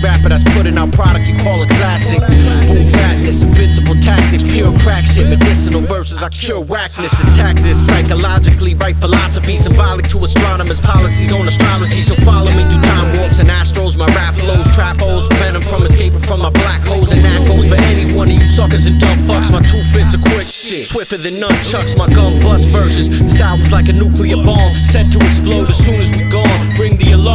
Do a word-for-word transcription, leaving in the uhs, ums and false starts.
rapper that's putting out product you call a classic. Boom badness, invincible tactics, pure crack shit, medicinal verses, I cure whackness. Attack this psychologically, right philosophy, symbolic to astronomers, policies on astrology. So follow me through time warps and astros. My rap flows, trap holes, venom from escaping from my black holes. And that goes for any one of you suckers and dumb fucks. My two fists are quick shit, swifter than nunchucks. My gun bust versions, this album's like a nuclear bomb, set to explode as soon as we gone. Bring the alarm.